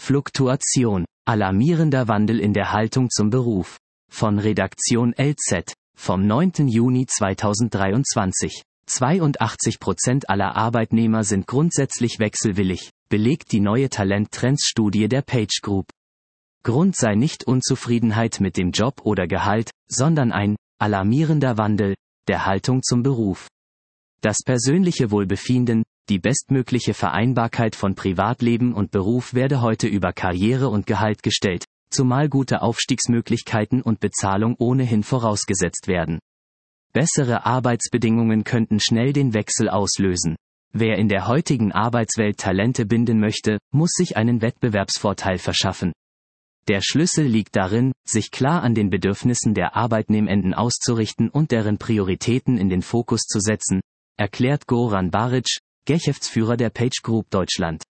Fluktuation, alarmierender Wandel in der Haltung zum Beruf. Von Redaktion LZ, vom 9. Juni 2023. 82% aller Arbeitnehmer sind grundsätzlich wechselwillig, belegt die neue Talent-Trends-Studie der Page Group. Grund sei nicht Unzufriedenheit mit dem Job oder Gehalt, sondern ein alarmierender Wandel der Haltung zum Beruf. Das persönliche Wohlbefinden, die bestmögliche Vereinbarkeit von Privatleben und Beruf werde heute über Karriere und Gehalt gestellt, zumal gute Aufstiegsmöglichkeiten und Bezahlung ohnehin vorausgesetzt werden. Bessere Arbeitsbedingungen könnten schnell den Wechsel auslösen. Wer in der heutigen Arbeitswelt Talente binden möchte, muss sich einen Wettbewerbsvorteil verschaffen. Der Schlüssel liegt darin, sich klar an den Bedürfnissen der Arbeitnehmenden auszurichten und deren Prioritäten in den Fokus zu setzen, erklärt Goran Baric, Geschäftsführer der Page Group Deutschland.